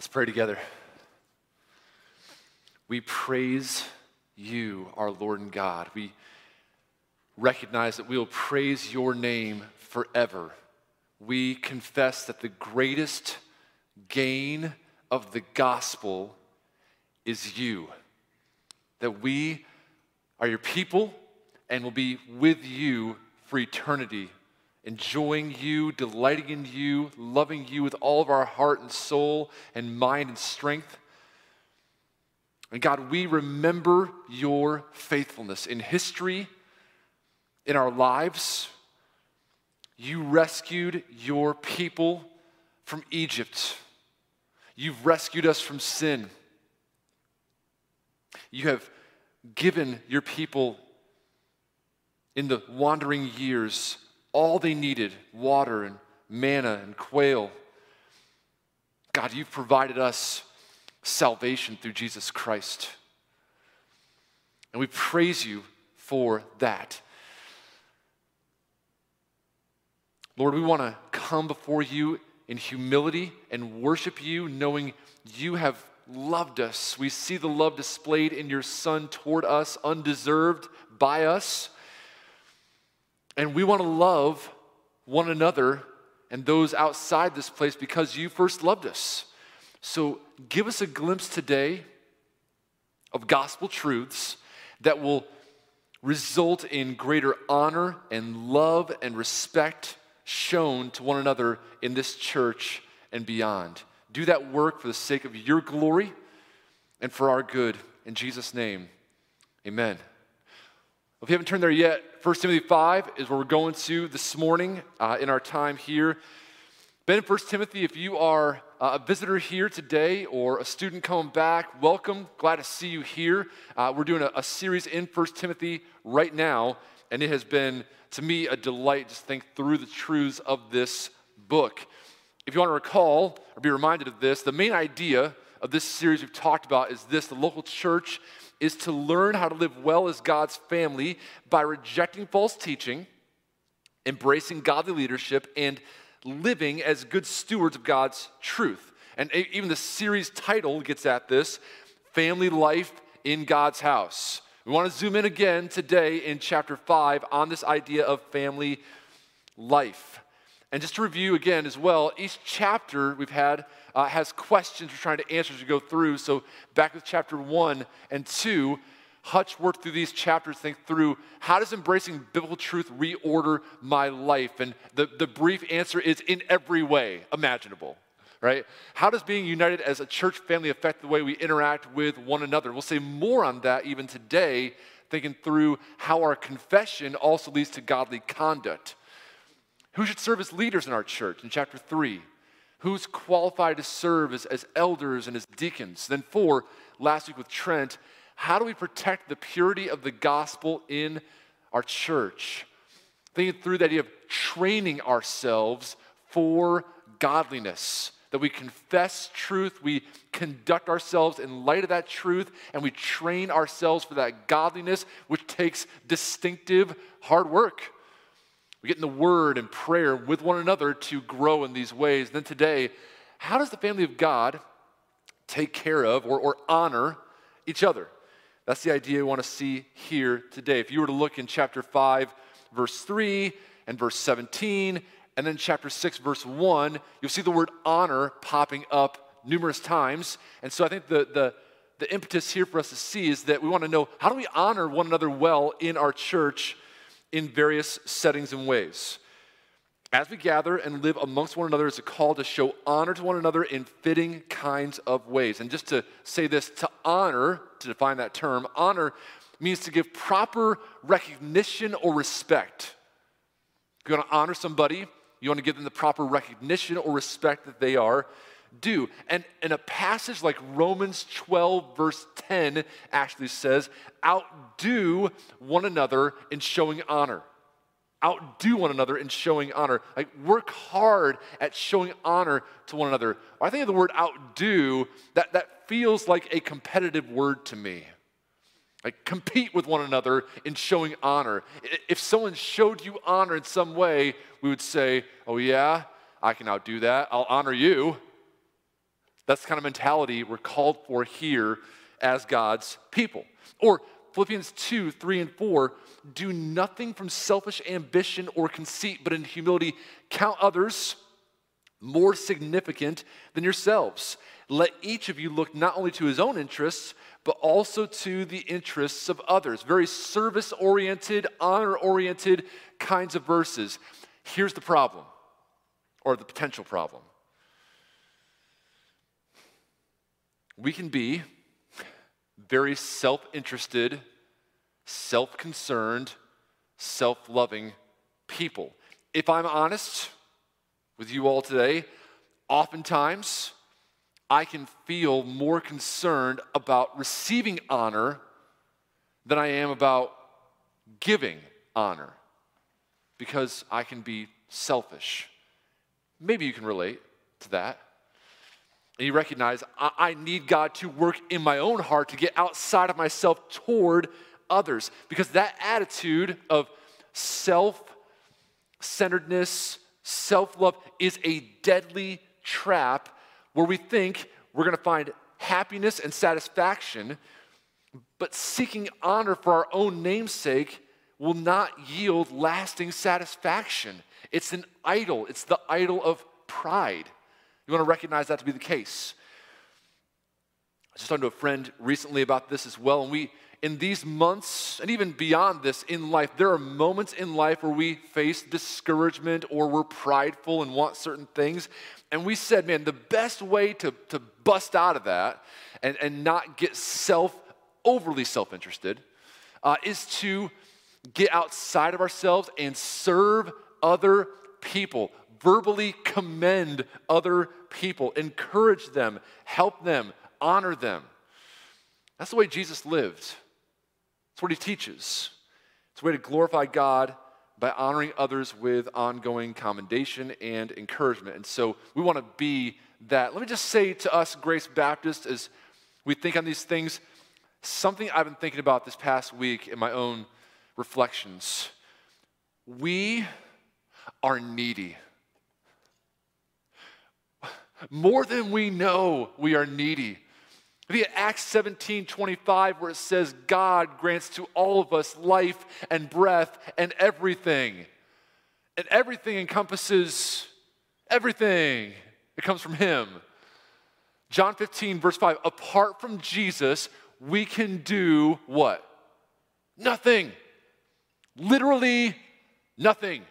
Let's pray together. We praise you, our Lord and God. We recognize that we will praise your name forever. We confess that the greatest gain of the gospel is you, that we are your people and will be with you for eternity, enjoying you, delighting in you, loving you with all of our heart and soul and mind and strength. And God, we remember your faithfulness in history, in our lives. You rescued your people from Egypt. You've rescued us from sin. You have given your people in the wandering years all they needed, water and manna and quail. God, you've provided us salvation through Jesus Christ. And we praise you for that. Lord, we want to come before you in humility and worship you, knowing you have loved us. We see the love displayed in your Son toward us, undeserved by us. And we want to love one another and those outside this place because you first loved us. So give us a glimpse today of gospel truths that will result in greater honor and love and respect shown to one another in this church and beyond. Do that work for the sake of your glory and for our good. In Jesus' name, amen. If you haven't turned there yet, 1 Timothy 5 is where we're going to this morning in our time here. Ben, in 1 Timothy, if you are a visitor here today or a student coming back, welcome. Glad to see you here. We're doing a series in 1 Timothy right now, and it has been, to me, a delight to think through the truths of this book. If you want to recall or be reminded of this, the main idea of this series we've talked about is this: the local church is to learn how to live well as God's family by rejecting false teaching, embracing godly leadership, and living as good stewards of God's truth. And even the series title gets at this: Family Life in God's House. We want to zoom in again today in chapter 5 on this idea of family life. And just to review again as well, each chapter we've had has questions we're trying to answer as we go through. So back with chapter 1 and 2, Hutch worked through these chapters, think through how does embracing biblical truth reorder my life? And the brief answer is in every way imaginable, right? How does being united as a church family affect the way we interact with one another? We'll say more on that even today, thinking through how our confession also leads to godly conduct. Who should serve as leaders in our church in chapter 3? Who's qualified to serve as elders and as deacons? Then 4, last week with Trent, how do we protect the purity of the gospel in our church? Thinking through the idea of training ourselves for godliness, that we confess truth, we conduct ourselves in light of that truth, and we train ourselves for that godliness, which takes distinctive hard work. We get in the Word and prayer with one another to grow in these ways. Then today, how does the family of God take care of or honor each other? That's the idea we want to see here today. If you were to look in chapter 5, verse 3 and verse 17, and then chapter 6, verse 1, you'll see the word honor popping up numerous times. And so I think the impetus here for us to see is that we want to know, how do we honor one another well in our church in various settings and ways? As we gather and live amongst one another, is a call to show honor to one another in fitting kinds of ways. And just to say this, to honor, to define that term, honor means to give proper recognition or respect. If you want to honor somebody, you want to give them the proper recognition or respect that they are due. And in a passage like Romans 12, verse 10 actually says, outdo one another in showing honor. Outdo one another in showing honor. Like, work hard at showing honor to one another. When I think of the word outdo, that feels like a competitive word to me. Like, compete with one another in showing honor. If someone showed you honor in some way, we would say, oh yeah, I can outdo that. I'll honor you. That's the kind of mentality we're called for here as God's people. Or Philippians 2, 3, and 4, do nothing from selfish ambition or conceit, but in humility count others more significant than yourselves. Let each of you look not only to his own interests, but also to the interests of others. Very service-oriented, honor-oriented kinds of verses. Here's the problem, or the potential problem. We can be very self-interested, self-concerned, self-loving people. If I'm honest with you all today, oftentimes I can feel more concerned about receiving honor than I am about giving honor, because I can be selfish. Maybe you can relate to that. And you recognize I need God to work in my own heart to get outside of myself toward others, because that attitude of self-centeredness, self-love is a deadly trap where we think we're going to find happiness and satisfaction, but seeking honor for our own namesake will not yield lasting satisfaction. It's an idol. It's the idol of pride. You want to recognize that to be the case. I was just talking to a friend recently about this as well, and in these months, and even beyond this in life, there are moments in life where we face discouragement or we're prideful and want certain things. And we said, man, the best way to bust out of that and not get overly self-interested is to get outside of ourselves and serve other people. Verbally commend other people, encourage them, help them, honor them. That's the way Jesus lived. That's what he teaches. It's a way to glorify God by honoring others with ongoing commendation and encouragement. And so we want to be that. Let me just say to us, Grace Baptist, as we think on these things, something I've been thinking about this past week in my own reflections. We are needy. More than we know, we are needy. Look at Acts 17:25, where it says, God grants to all of us life and breath and everything. And everything encompasses everything. It comes from him. John 15, verse 5, apart from Jesus, we can do what? Nothing. Literally nothing.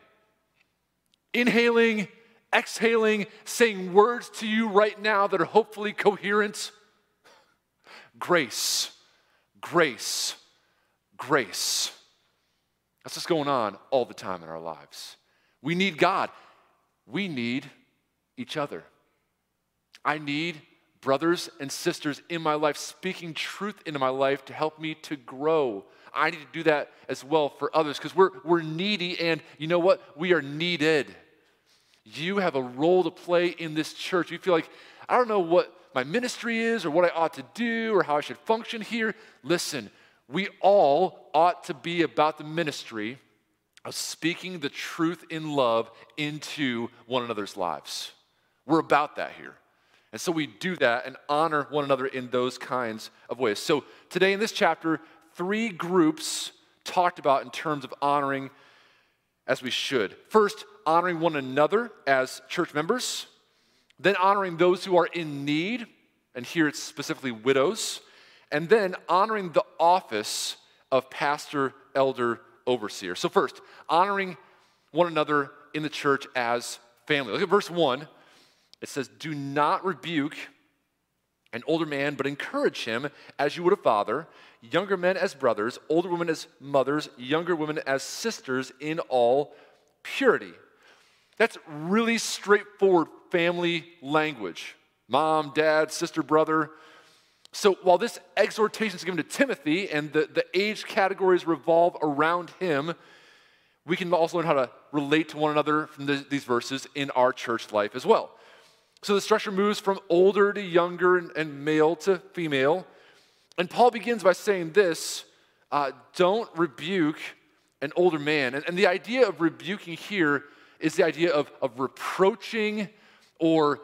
Inhaling, exhaling, saying words to you right now that are hopefully coherent. Grace, grace, grace. That's what's going on all the time in our lives. We need God. We need each other. I need brothers and sisters in my life speaking truth into my life to help me to grow. I need to do that as well for others, because we're needy, and you know what? We are needed. You have a role to play in this church. You feel like, I don't know what my ministry is or what I ought to do or how I should function here. Listen, we all ought to be about the ministry of speaking the truth in love into one another's lives. We're about that here. And so we do that and honor one another in those kinds of ways. So today in this chapter, 3 groups talked about in terms of honoring as we should. First, honoring one another as church members. Then honoring those who are in need, and here it's specifically widows. And then honoring the office of pastor, elder, overseer. So first, honoring one another in the church as family. Look at verse 1. It says, do not rebuke an older man, but encourage him as you would a father, younger men as brothers, older women as mothers, younger women as sisters in all purity. That's really straightforward family language. Mom, dad, sister, brother. So while this exhortation is given to Timothy and the age categories revolve around him, we can also learn how to relate to one another from these verses in our church life as well. So the structure moves from older to younger and male to female. And Paul begins by saying this, don't rebuke an older man. And the idea of rebuking here is the idea of reproaching or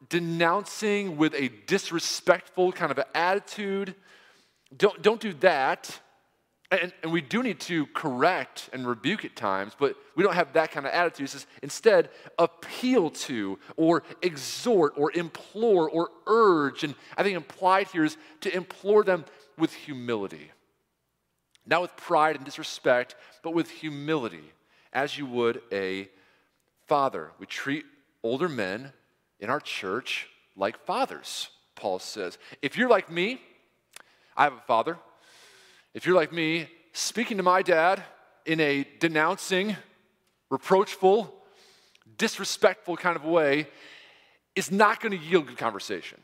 denouncing with a disrespectful kind of attitude. Don't do that. And we do need to correct and rebuke at times, but we don't have that kind of attitude. It says, instead, appeal to or exhort or implore or urge. And I think implied here is to implore them with humility. Not with pride and disrespect, but with humility, as you would a father. We treat older men in our church like fathers, Paul says. If you're like me, I have a father. If you're like me, speaking to my dad in a denouncing, reproachful, disrespectful kind of way is not going to yield good conversation.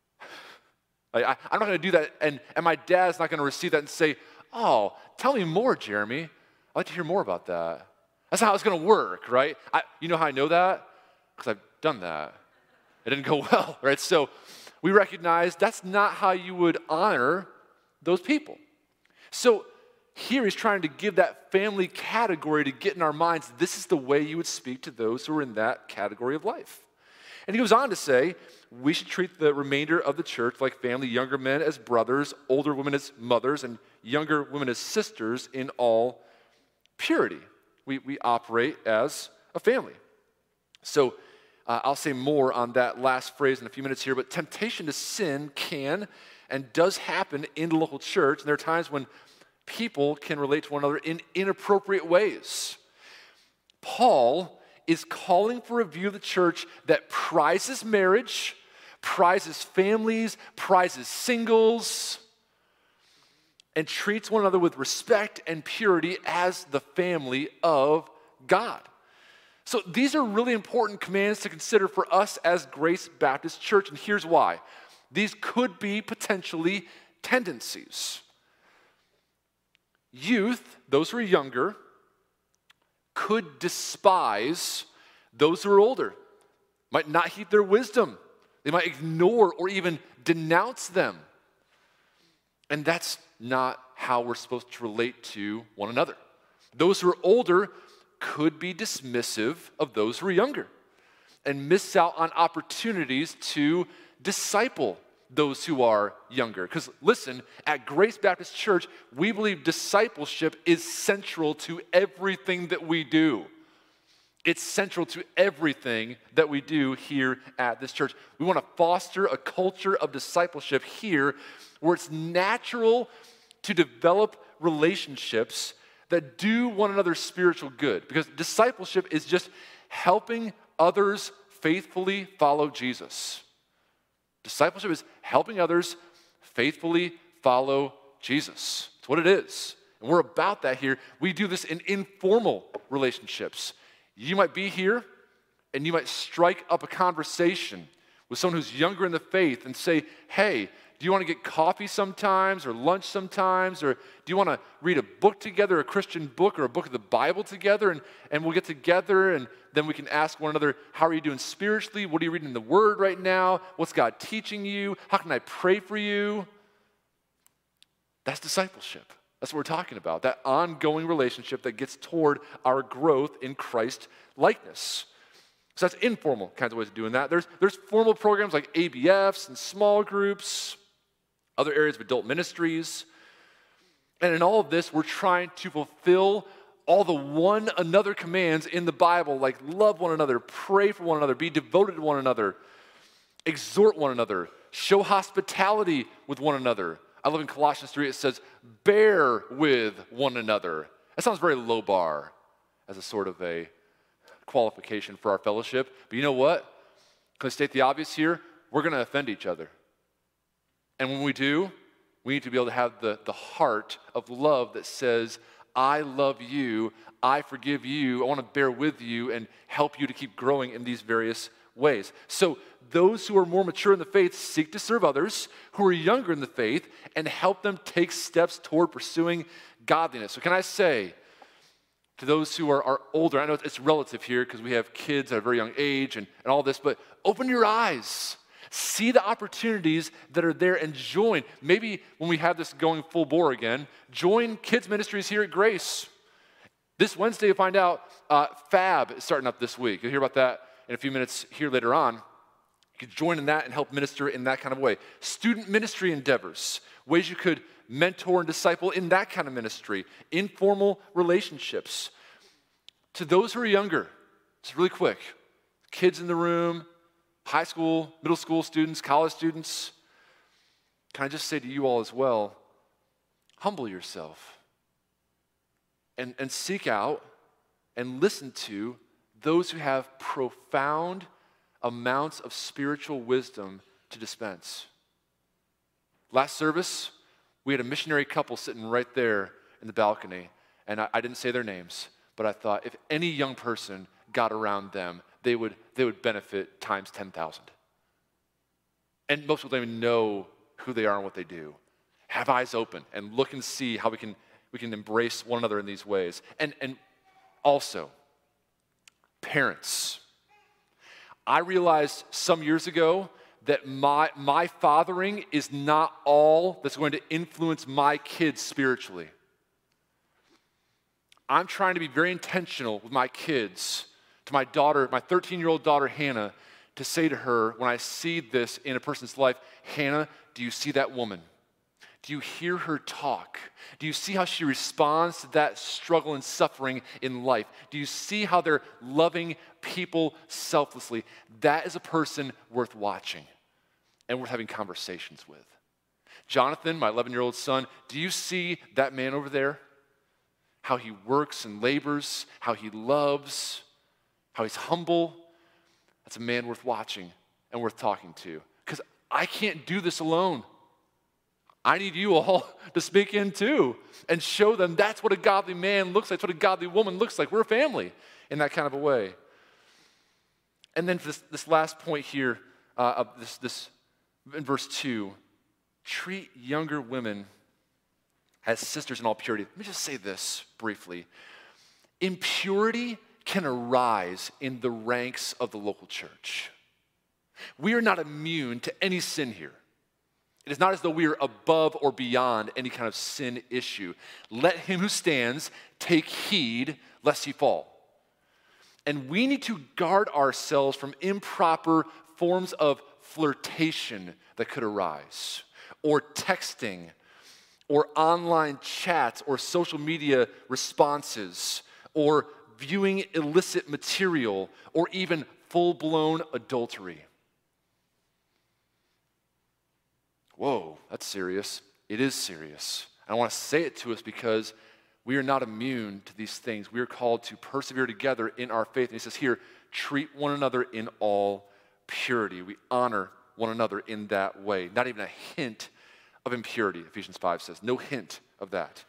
I'm not going to do that, and my dad's not going to receive that and say, oh, tell me more, Jeremy. I'd like to hear more about that. That's not how it's going to work, right? You know how I know that? Because I've done that. It didn't go well, right? So we recognize that's not how you would honor those people. So here he's trying to give that family category to get in our minds. This is the way you would speak to those who are in that category of life. And he goes on to say, we should treat the remainder of the church like family, younger men as brothers, older women as mothers, and younger women as sisters in all purity. We operate as a family. So I'll say more on that last phrase in a few minutes here, but temptation to sin can and does happen in the local church, and there are times when people can relate to one another in inappropriate ways. Paul is calling for a view of the church that prizes marriage, prizes families, prizes singles, and treats one another with respect and purity as the family of God. So these are really important commands to consider for us as Grace Baptist Church, and here's why. These could be potentially tendencies. Youth, those who are younger, could despise those who are older, might not heed their wisdom. They might ignore or even denounce them. And that's not how we're supposed to relate to one another. Those who are older could be dismissive of those who are younger and miss out on opportunities to disciple those who are younger. Because listen, at Grace Baptist Church, we believe discipleship is central to everything that we do. It's central to everything that we do here at this church. We want to foster a culture of discipleship here where it's natural to develop relationships that do one another spiritual good. Because discipleship is just helping others faithfully follow Jesus. Discipleship is helping others faithfully follow Jesus. That's what it is. And we're about that here. We do this in informal relationships. You might be here and you might strike up a conversation with someone who's younger in the faith and say, hey, do you want to get coffee sometimes or lunch sometimes? Or do you want to read a book together, a Christian book or a book of the Bible together? And we'll get together and then we can ask one another, how are you doing spiritually? What are you reading in the Word right now? What's God teaching you? How can I pray for you? That's discipleship. That's what we're talking about, that ongoing relationship that gets toward our growth in Christ likeness. So that's informal kinds of ways of doing that. There's formal programs like ABFs and small groups, other areas of adult ministries. And in all of this, we're trying to fulfill all the one another commands in the Bible, like love one another, pray for one another, be devoted to one another, exhort one another, show hospitality with one another. I love in Colossians 3, it says, bear with one another. That sounds very low bar as a sort of a qualification for our fellowship. But you know what? Can I state the obvious here? We're going to offend each other. And when we do, we need to be able to have the heart of love that says, I love you, I forgive you, I want to bear with you and help you to keep growing in these various ways. So those who are more mature in the faith seek to serve others who are younger in the faith and help them take steps toward pursuing godliness. So can I say to those who are older, I know it's relative here because we have kids at a very young age and all this, but open your eyes. See the opportunities that are there and join. Maybe when we have this going full bore again, join kids ministries here at Grace. This Wednesday, you'll find out Fab is starting up this week. You'll hear about that in a few minutes here later on. You could join in that and help minister in that kind of way. Student ministry endeavors, ways you could mentor and disciple in that kind of ministry. Informal relationships. To those who are younger, just really quick, kids in the room, high school, middle school students, college students, can I just say to you all as well, humble yourself and seek out and listen to those who have profound amounts of spiritual wisdom to dispense. Last service, we had a missionary couple sitting right there in the balcony, and I didn't say their names, but I thought if any young person got around them, they would benefit times 10,000. And most people don't even know who they are and what they do. Have eyes open and look and see how we can embrace one another in these ways. And also, parents. I realized some years ago that my fathering is not all that's going to influence my kids spiritually. I'm trying to be very intentional with my kids, to my daughter, my 13-year-old daughter, Hannah, to say to her when I see this in a person's life, Hannah, do you see that woman? Do you hear her talk? Do you see how she responds to that struggle and suffering in life? Do you see how they're loving people selflessly? That is a person worth watching and worth having conversations with. Jonathan, my 11-year-old son, do you see that man over there? How he works and labors, how he loves, how he's humble. That's a man worth watching and worth talking to. Because I can't do this alone. I need you all to speak in too and show them that's what a godly man looks like, that's what a godly woman looks like. We're a family in that kind of a way. And then for this last point here, this in verse 2, treat younger women as sisters in all purity. Let me just say this briefly. Impurity can arise in the ranks of the local church. We are not immune to any sin here. It is not as though we are above or beyond any kind of sin issue. Let him who stands take heed lest he fall. And we need to guard ourselves from improper forms of flirtation that could arise, or texting, or online chats, or social media responses, or viewing illicit material, or even full-blown adultery. Whoa, that's serious. It is serious. I want to say it to us because we are not immune to these things. We are called to persevere together in our faith. And he says here, treat one another in all purity. We honor one another in that way. Not even a hint of impurity, Ephesians 5 says. No hint of that.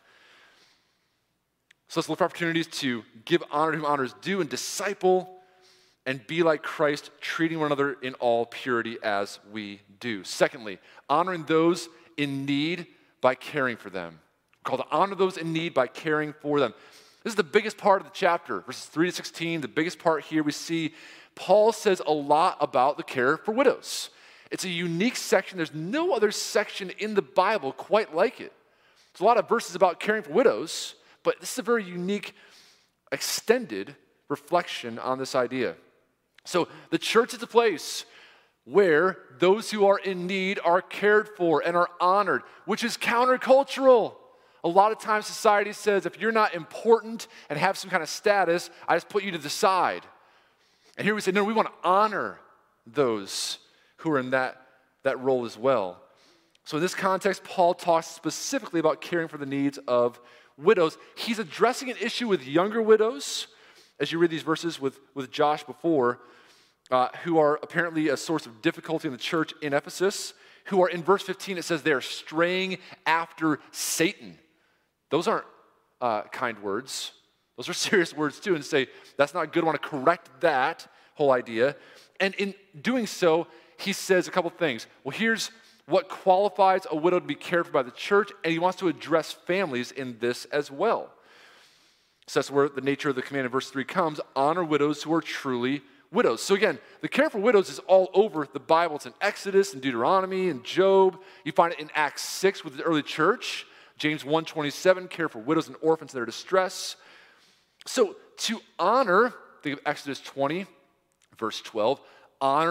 So let's look for opportunities to give honor to whom honor is due and disciple and be like Christ, treating one another in all purity as we do. Secondly, honoring those in need by caring for them. We're called to honor those in need by caring for them. This is the biggest part of the chapter, verses 3 to 16. The biggest part here we see Paul says a lot about the care for widows. It's a unique section. There's no other section in the Bible quite like it. There's a lot of verses about caring for widows, but this is a very unique, extended reflection on this idea. So the church is a place where those who are in need are cared for and are honored, which is countercultural. A lot of times society says if you're not important and have some kind of status, I just put you to the side. And here we say, no, we want to honor those who are in that role as well. So in this context, Paul talks specifically about caring for the needs of widows. He's addressing an issue with younger widows, as you read these verses with Josh before, who are apparently a source of difficulty in the church in Ephesus, who are, in verse 15, it says they are straying after Satan. Those aren't kind words. Those are serious words too, and say, that's not good. I want to correct that whole idea. And in doing so, he says a couple things. Well, here's what qualifies a widow to be cared for by the church, and he wants to address families in this as well. So that's where the nature of the command in verse 3 comes. Honor widows who are truly widows. So again, the care for widows is all over the Bible. It's in Exodus and Deuteronomy and Job. You find it in Acts 6 with the early church. James 1:27, care for widows and orphans in their distress. So to honor, think of Exodus 20, verse 12, honor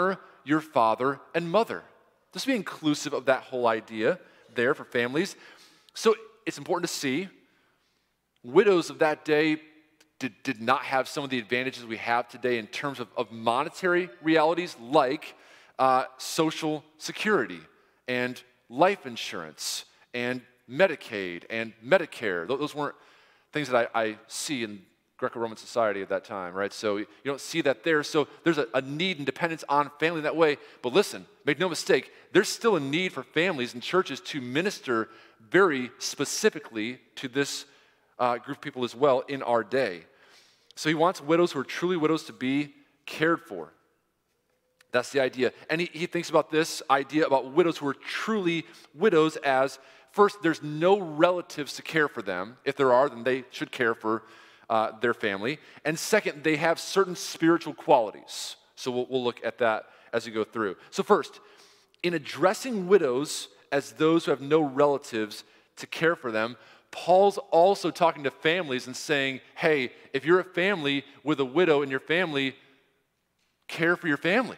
your father and mother. Just be inclusive of that whole idea there for families. So it's important to see widows of that day did not have some of the advantages we have today in terms of monetary realities like Social Security and life insurance and Medicaid and Medicare. Those weren't things that I see in Greco-Roman society at that time, right? So you don't see that there. So there's a need and dependence on family in that way. But listen, make no mistake, there's still a need for families and churches to minister very specifically to this group of people as well in our day. So he wants widows who are truly widows to be cared for. That's the idea. And he thinks about this idea about widows who are truly widows as, first, there's no relatives to care for them. If there are, then they should care for their family. And second, they have certain spiritual qualities. So we'll look at that as we go through. So first, in addressing widows as those who have no relatives to care for them, Paul's also talking to families and saying, hey, if you're a family with a widow in your family, care for your family.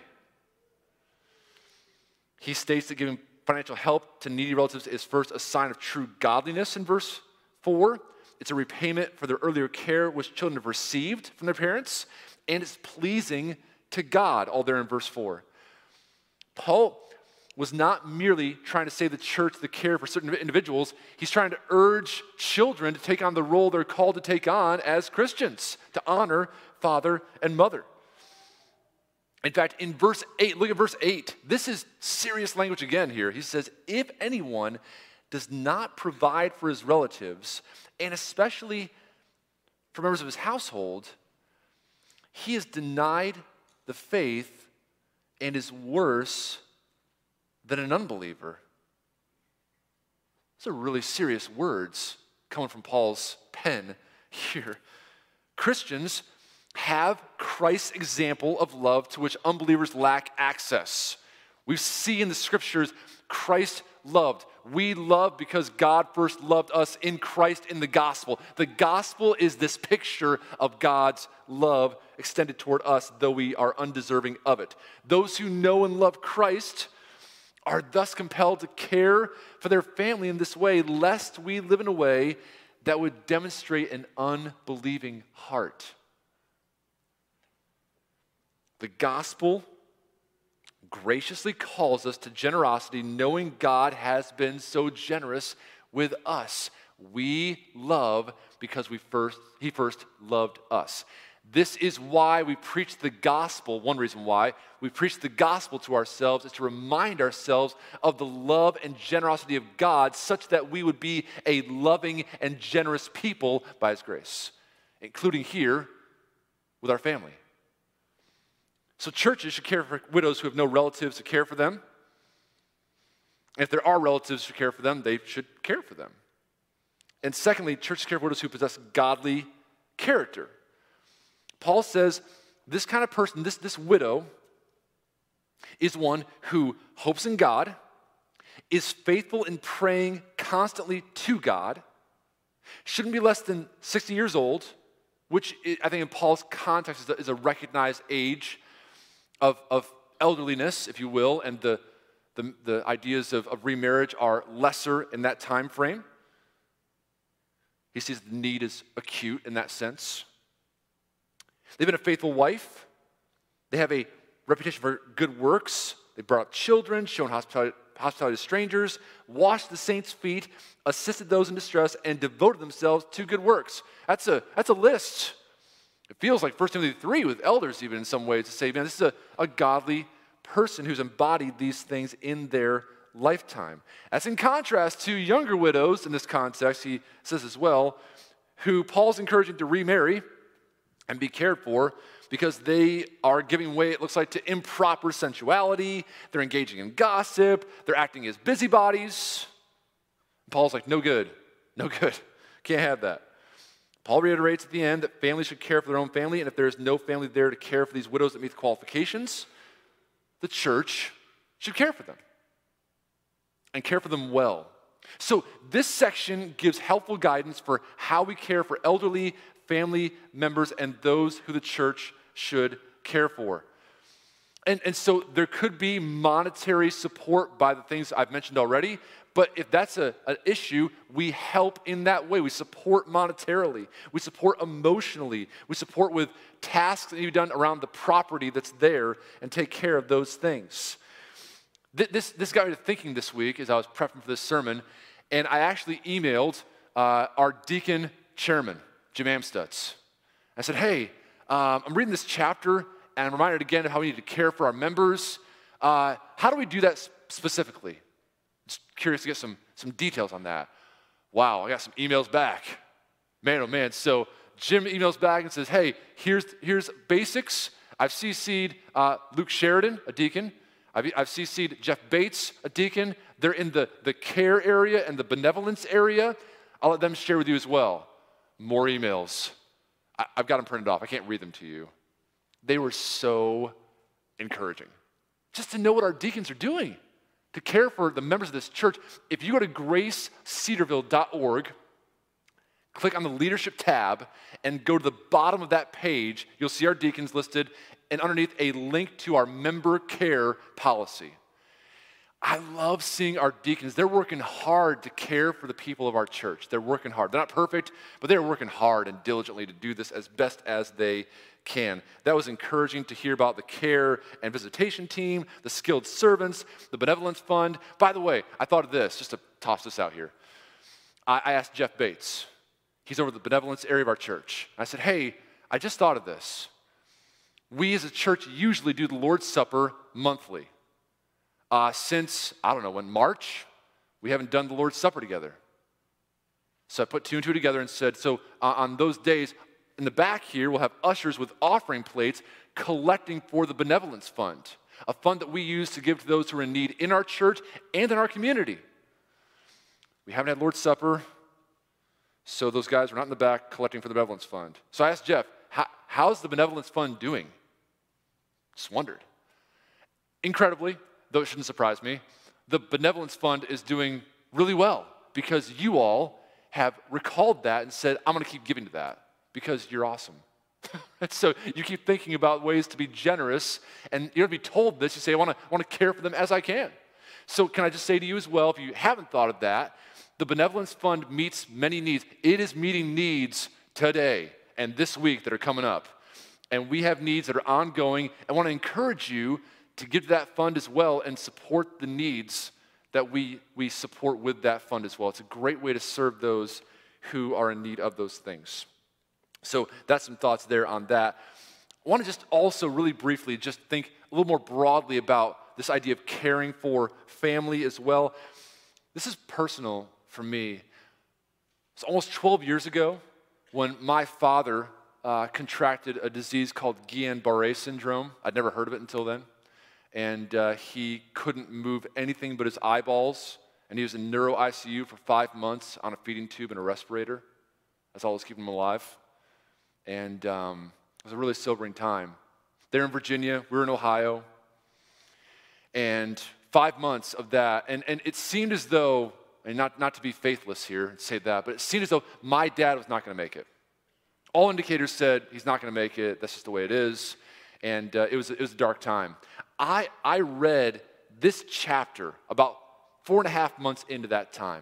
He states that giving financial help to needy relatives is first a sign of true godliness in verse 4. It's a repayment for their earlier care which children have received from their parents, and it's pleasing to God, all there in verse 4. Paul was not merely trying to save the church the care for certain individuals. He's trying to urge children to take on the role they're called to take on as Christians, to honor father and mother. In fact, in verse 8, look at verse 8. This is serious language again here. He says, if anyone does not provide for his relatives, and especially for members of his household, he is denied the faith and is worse than an unbeliever. Those are really serious words coming from Paul's pen here. Christians have Christ's example of love to which unbelievers lack access. We see in the scriptures Christ loved. We love because God first loved us in Christ in the gospel. The gospel is this picture of God's love extended toward us, though we are undeserving of it. Those who know and love Christ are thus compelled to care for their family in this way, lest we live in a way that would demonstrate an unbelieving heart. The gospel graciously calls us to generosity, knowing God has been so generous with us. We love because He first loved us. This is why we preach the gospel. One reason why we preach the gospel to ourselves is to remind ourselves of the love and generosity of God, such that we would be a loving and generous people by His grace, including here with our family. So churches should care for widows who have no relatives to care for them. And if there are relatives to care for them, they should care for them. And secondly, churches care for widows who possess godly character. Paul says this kind of person, this widow, is one who hopes in God, is faithful in praying constantly to God, shouldn't be less than 60 years old, which I think in Paul's context is a recognized age of elderliness, if you will, and the ideas of remarriage are lesser in that time frame. He sees the need is acute in that sense. They've been a faithful wife. They have a reputation for good works. They brought up children, shown hospitality to strangers, washed the saints' feet, assisted those in distress, and devoted themselves to good works. That's a list. It feels like 1 Timothy 3 with elders even in some ways to say, man, this is a godly person who's embodied these things in their lifetime. That's in contrast to younger widows in this context, he says as well, who Paul's encouraging to remarry and be cared for because they are giving way, it looks like, to improper sensuality. They're engaging in gossip. They're acting as busybodies. Paul's like, no good, no good. Can't have that. Paul reiterates at the end that families should care for their own family, and if there is no family there to care for these widows that meet the qualifications, the church should care for them and care for them well. So this section gives helpful guidance for how we care for elderly family members and those who the church should care for. And so there could be monetary support by the things I've mentioned already, but if that's an issue, we help in that way. We support monetarily. We support emotionally. We support with tasks that you've done around the property that's there and take care of those things. This got me to thinking this week as I was prepping for this sermon, and I actually emailed our deacon chairman, Jim Amstutz. I said, hey, I'm reading this chapter, and I'm reminded again of how we need to care for our members. How do we do that specifically? Just curious to get some details on that. Wow, I got some emails back. Man, oh man. So Jim emails back and says, hey, here's basics. I've CC'd Luke Sheridan, a deacon. I've CC'd Jeff Bates, a deacon. They're in the care area and the benevolence area. I'll let them share with you as well. More emails. I've got them printed off. I can't read them to you. They were so encouraging. Just to know what our deacons are doing, to care for the members of this church. If you go to gracecedarville.org, click on the leadership tab, and go to the bottom of that page, you'll see our deacons listed, and underneath a link to our member care policy. I love seeing our deacons. They're working hard to care for the people of our church. They're working hard. They're not perfect, but they're working hard and diligently to do this as best as they can. That was encouraging to hear about the care and visitation team, the skilled servants, the benevolence fund. By the way, I thought of this, just to toss this out here. I asked Jeff Bates. He's over the benevolence area of our church. I said, hey, I just thought of this. We as a church usually do the Lord's Supper monthly. Since, I don't know, when March, we haven't done the Lord's Supper together. So I put two and two together and said, so on those days, in the back here, we'll have ushers with offering plates collecting for the benevolence fund, a fund that we use to give to those who are in need in our church and in our community. We haven't had Lord's Supper, so those guys were not in the back collecting for the benevolence fund. So I asked Jeff, how's the benevolence fund doing? Just wondered. Incredibly, though it shouldn't surprise me, the benevolence fund is doing really well because you all have recalled that and said, I'm going to keep giving to that because you're awesome. And so you keep thinking about ways to be generous, and you're going to be told this. You say, I want to care for them as I can. So can I just say to you as well, if you haven't thought of that, the benevolence fund meets many needs. It is meeting needs today and this week that are coming up. And we have needs that are ongoing. I want to encourage you to give to that fund as well and support the needs that we support with that fund as well. It's a great way to serve those who are in need of those things. So that's some thoughts there on that. I want to just also really briefly just think a little more broadly about this idea of caring for family as well. This is personal for me. It's almost 12 years ago when my father contracted a disease called Guillain-Barré syndrome. I'd never heard of it until then. And he couldn't move anything but his eyeballs. And he was in neuro ICU for 5 months on a feeding tube and a respirator. That's all that was keeping him alive. And it was a really sobering time. They're in Virginia, we're in Ohio. And 5 months of that, and it seemed as though, and not to be faithless here and say that, but it seemed as though my dad was not going to make it. All indicators said he's not going to make it, that's just the way it is. And it was a dark time. I read this chapter about 4.5 months into that time.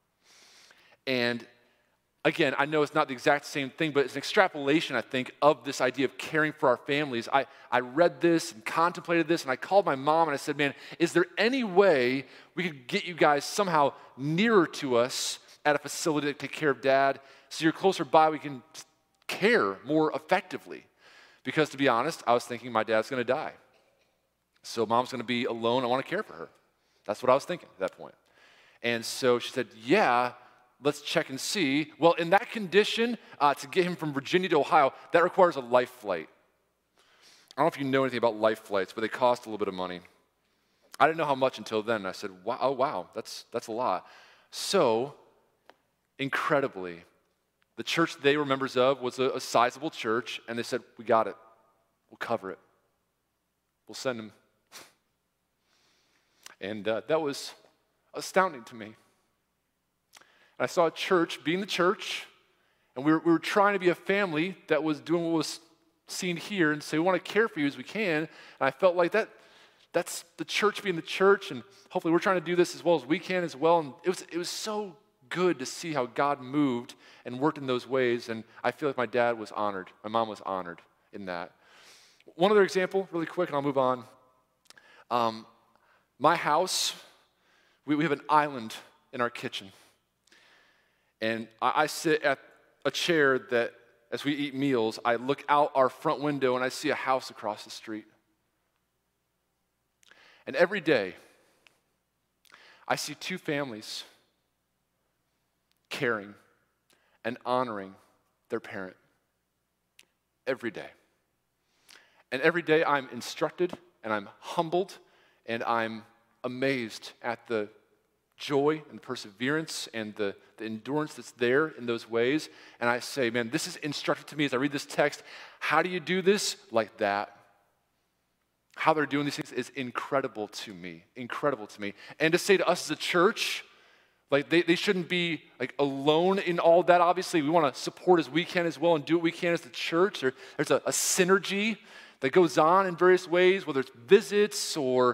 And again, I know it's not the exact same thing, but it's an extrapolation, I think, of this idea of caring for our families. I read this and contemplated this, and I called my mom and I said, man, is there any way we could get you guys somehow nearer to us at a facility to take care of Dad so you're closer by, we can care more effectively? Because to be honest, I was thinking my dad's going to die. So Mom's going to be alone. I want to care for her. That's what I was thinking at that point. And so she said, yeah, let's check and see. Well, in that condition, to get him from Virginia to Ohio, that requires a life flight. I don't know if you know anything about life flights, but they cost a little bit of money. I didn't know how much until then. I said, wow, oh, wow, that's a lot. So, incredibly, the church they were members of was a sizable church, and they said, we got it. We'll cover it. We'll send him. And that was astounding to me. And I saw a church being the church, and we were trying to be a family that was doing what was seen here and say, we want to care for you as we can. And I felt like that's the church being the church, and hopefully we're trying to do this as well as we can as well. And it was so good to see how God moved and worked in those ways, and I feel like my dad was honored. My mom was honored in that. One other example, really quick, and I'll move on. My house, we have an island in our kitchen. And I sit at a chair that, as we eat meals, I look out our front window and I see a house across the street. And every day, I see two families caring and honoring their parent. Every day. And every day I'm instructed and I'm humbled and I'm amazed at the joy and perseverance and the endurance that's there in those ways. And I say, man, this is instructive to me as I read this text. How do you do this? Like that. How they're doing these things is incredible to me. Incredible to me. And to say to us as a church, like they shouldn't be like alone in all that. Obviously, we want to support as we can as well and do what we can as the church. There's a synergy that goes on in various ways, whether it's visits or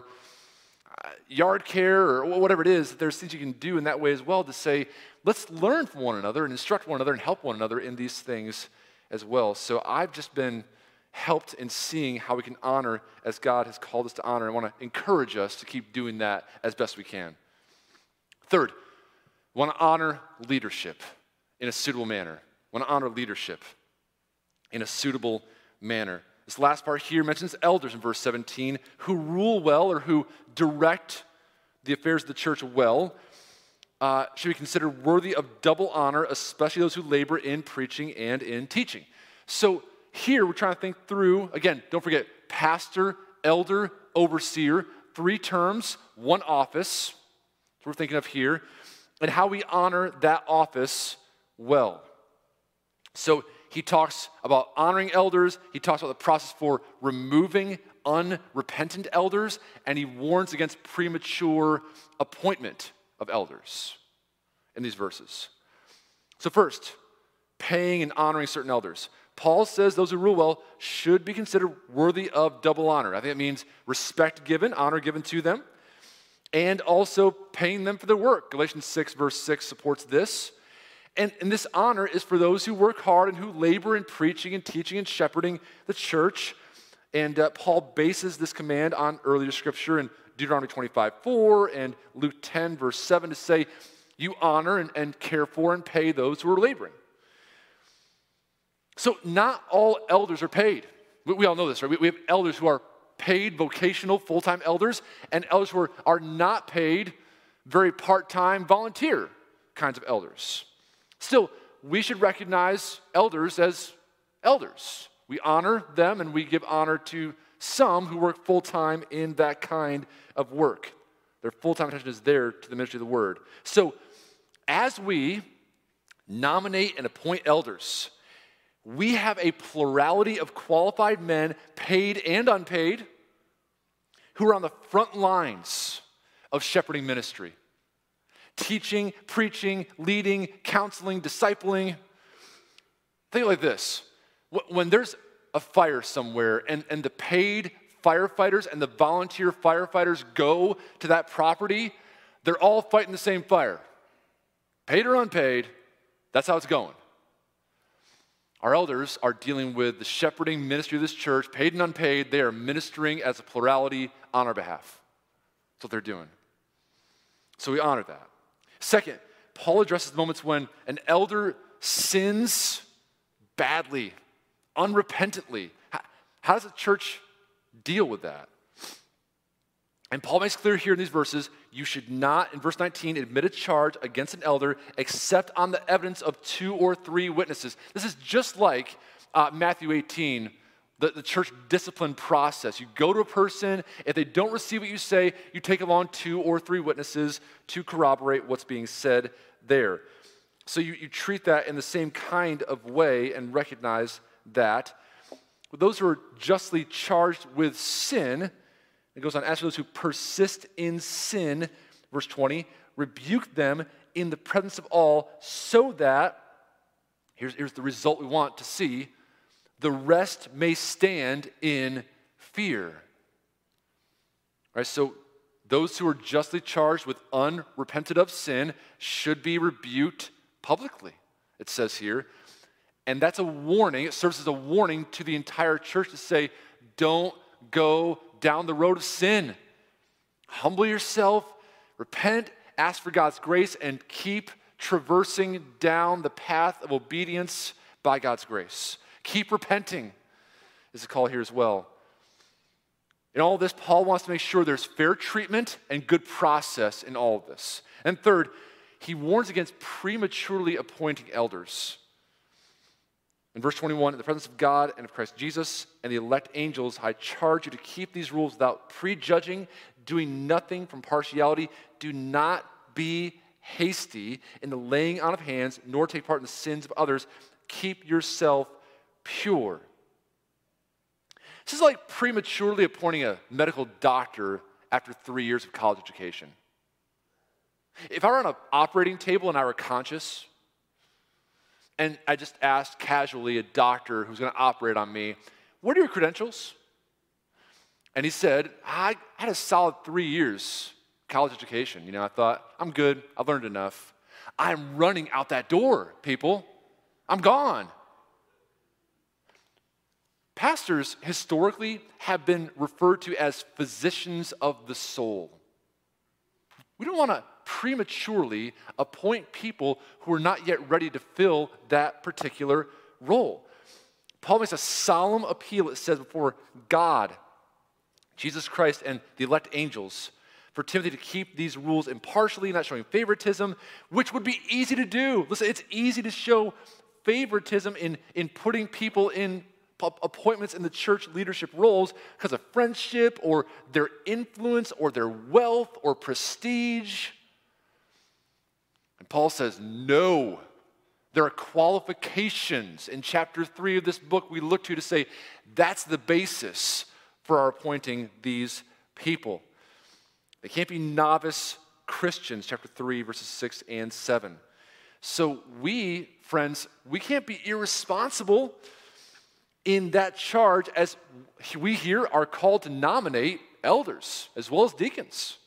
yard care or whatever it is. There's things you can do in that way as well to say, let's learn from one another and instruct one another and help one another in these things as well. So I've just been helped in seeing how we can honor as God has called us to honor. I want to encourage us to keep doing that as best we can. Third, we want to honor leadership in a suitable manner. We want to honor leadership in a suitable manner. This last part here mentions elders in verse 17 who rule well or who direct the affairs of the church well should be considered worthy of double honor, especially those who labor in preaching and in teaching. So here we're trying to think through, again, don't forget, pastor, elder, overseer, 3 terms, 1 office. That's what we're thinking of here, and how we honor that office well. So he talks about honoring elders. He talks about the process for removing unrepentant elders, and he warns against premature appointment of elders in these verses. So first, paying and honoring certain elders. Paul says those who rule well should be considered worthy of double honor. I think it means respect given, honor given to them, and also paying them for their work. Galatians 6 verse 6 supports this. And this honor is for those who work hard and who labor in preaching and teaching and shepherding the church. And Paul bases this command on earlier scripture in Deuteronomy 25:4 and Luke 10 verse 7 to say, you honor and care for and pay those who are laboring. So not all elders are paid. We all know this, right? We have elders who are paid vocational full-time elders and elders who are not paid very part-time volunteer kinds of elders. Still, we should recognize elders as elders. We honor them and we give honor to some who work full-time in that kind of work. Their full-time attention is there to the ministry of the word. So as we nominate and appoint elders, we have a plurality of qualified men, paid and unpaid, who are on the front lines of shepherding ministry. Teaching, preaching, leading, counseling, discipling. Think like this. When there's a fire somewhere and the paid firefighters and the volunteer firefighters go to that property, they're all fighting the same fire. Paid or unpaid, that's how it's going. Our elders are dealing with the shepherding ministry of this church, paid and unpaid. They are ministering as a plurality on our behalf. That's what they're doing. So we honor that. Second, Paul addresses the moments when an elder sins badly, unrepentantly. How does the church deal with that? And Paul makes clear here in these verses, you should not, in verse 19, admit a charge against an elder except on the evidence of 2 or 3 witnesses. This is just like Matthew 18, the church discipline process. You go to a person, if they don't receive what you say, you take along 2 or 3 witnesses to corroborate what's being said there. So you treat that in the same kind of way and recognize that. But those who are justly charged with sin, it goes on, as for those who persist in sin, verse 20, rebuke them in the presence of all so that, here's the result we want to see, the rest may stand in fear. All right, so those who are justly charged with unrepented of sin should be rebuked publicly, it says here. And that's a warning. It serves as a warning to the entire church to say, don't go down the road of sin. Humble yourself, repent, ask for God's grace, and keep traversing down the path of obedience by God's grace. Keep repenting is a call here as well. In all of this, Paul wants to make sure there's fair treatment and good process in all of this. And third, he warns against prematurely appointing elders. In verse 21, in the presence of God and of Christ Jesus and the elect angels, I charge you to keep these rules without prejudging, doing nothing from partiality. Do not be hasty in the laying on of hands, nor take part in the sins of others. Keep yourself pure. This is like prematurely appointing a medical doctor after 3 years of college education. If I were on an operating table and I were conscious, and I just asked casually a doctor who's going to operate on me, what are your credentials? And he said, I had a solid 3 years college education. I thought, I'm good. I've learned enough. I'm running out that door, people. I'm gone. Pastors historically have been referred to as physicians of the soul. We don't want to prematurely appoint people who are not yet ready to fill that particular role. Paul makes a solemn appeal, it says, before God, Jesus Christ, and the elect angels for Timothy to keep these rules impartially, not showing favoritism, which would be easy to do. Listen, it's easy to show favoritism in putting people in appointments in the church leadership roles because of friendship or their influence or their wealth or prestige. And Paul says, no, there are qualifications in chapter 3 of this book we look to say that's the basis for our appointing these people. They can't be novice Christians, chapter 3, verses 6 and 7. So we, friends, we can't be irresponsible in that charge as we here are called to nominate elders as well as deacons.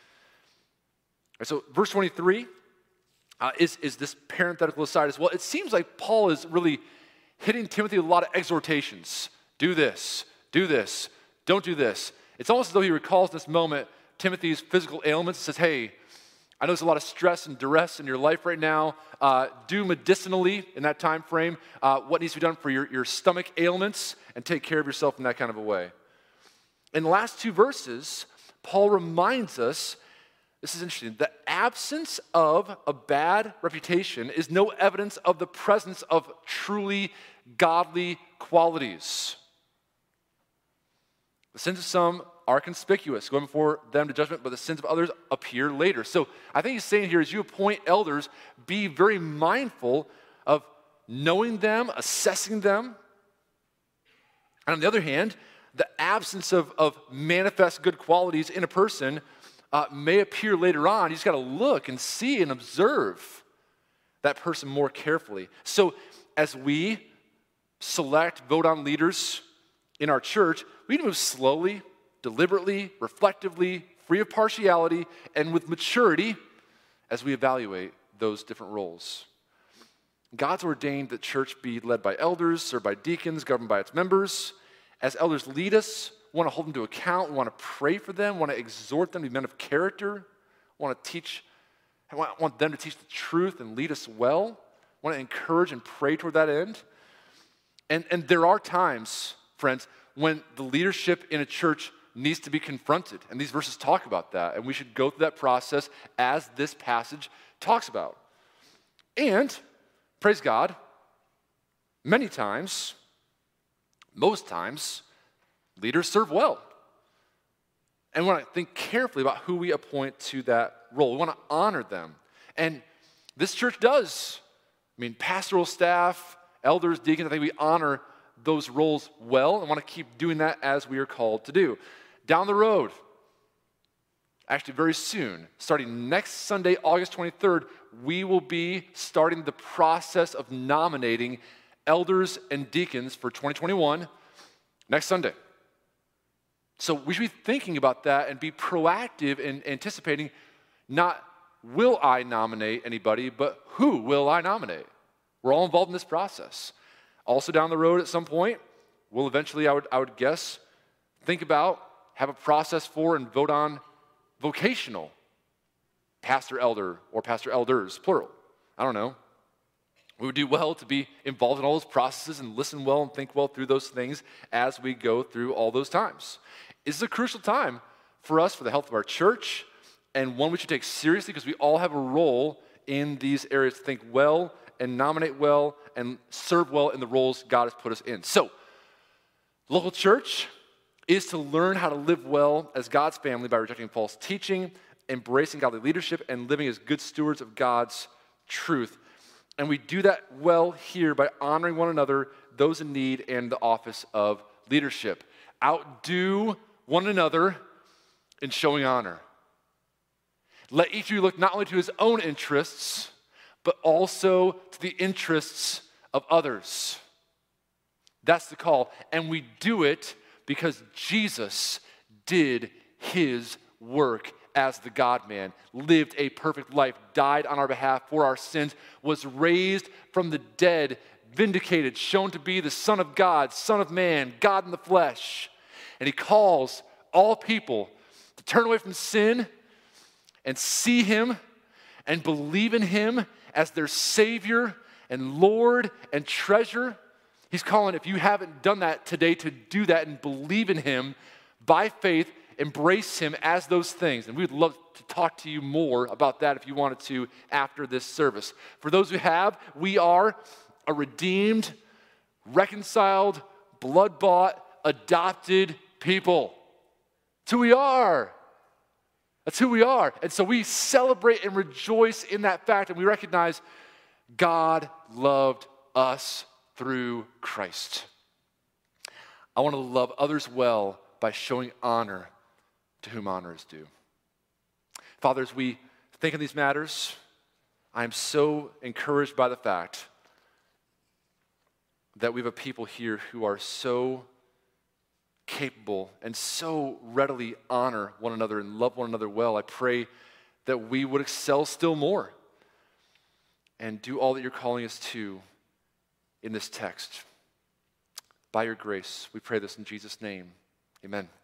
So verse 23 is this parenthetical aside as well. It seems like Paul is really hitting Timothy with a lot of exhortations. Do this, don't do this. It's almost as though he recalls in this moment Timothy's physical ailments and says, hey, I know there's a lot of stress and duress in your life right now. Do medicinally in that time frame what needs to be done for your stomach ailments and take care of yourself in that kind of a way. In the last two verses, Paul reminds us, this is interesting, the absence of a bad reputation is no evidence of the presence of truly godly qualities. The sins of some are conspicuous, going before them to judgment, but the sins of others appear later. So I think he's saying here, as you appoint elders, be very mindful of knowing them, assessing them. And on the other hand, the absence of manifest good qualities in a person may appear later on. You just got to look and see and observe that person more carefully. So as we select, vote on leaders in our church, we need to move slowly, deliberately, reflectively, free of partiality, and with maturity as we evaluate those different roles. God's ordained that church be led by elders, served by deacons, governed by its members. As elders lead us, we want to hold them to account, we want to pray for them, we want to exhort them to be men of character, we want them to teach the truth and lead us well. We want to encourage and pray toward that end. And there are times, friends, when the leadership in a church needs to be confronted. And these verses talk about that. And we should go through that process as this passage talks about. And, praise God, many times, most times, leaders serve well. And we want to think carefully about who we appoint to that role. We want to honor them. And this church does. Pastoral staff, elders, deacons, I think we honor those roles well and want to keep doing that as we are called to do. Down the road, actually very soon, starting next Sunday, August 23rd, we will be starting the process of nominating elders and deacons for 2021 next Sunday. So we should be thinking about that and be proactive in anticipating not will I nominate anybody, but who will I nominate? We're all involved in this process. Also down the road at some point, we'll eventually, I would guess, think about, have a process for and vote on vocational pastor elder or pastor elders, plural. I don't know. We would do well to be involved in all those processes and listen well and think well through those things as we go through all those times. This is a crucial time for us, for the health of our church, and one we should take seriously because we all have a role in these areas to think well and nominate well and serve well in the roles God has put us in. So, local church is to learn how to live well as God's family by rejecting false teaching, embracing godly leadership, and living as good stewards of God's truth. And we do that well here by honoring one another, those in need, and the office of leadership. Outdo one another in showing honor. Let each of you look not only to his own interests, but also to the interests of others. That's the call. And we do it because Jesus did his work as the God-man, lived a perfect life, died on our behalf for our sins, was raised from the dead, vindicated, shown to be the Son of God, Son of Man, God in the flesh. And he calls all people to turn away from sin and see him and believe in him as their Savior and Lord and treasure. He's calling, if you haven't done that today, to do that and believe in him by faith, embrace him as those things. And we would love to talk to you more about that if you wanted to after this service. For those who have, we are a redeemed, reconciled, blood-bought, adopted people. That's who we are. That's who we are. And so we celebrate and rejoice in that fact, and we recognize God loved us through Christ. I want to love others well by showing honor to whom honor is due. Father, as we think of these matters, I am so encouraged by the fact that we have a people here who are so capable and so readily honor one another and love one another well. I pray that we would excel still more and do all that you're calling us to in this text. By your grace, we pray this in Jesus' name. Amen.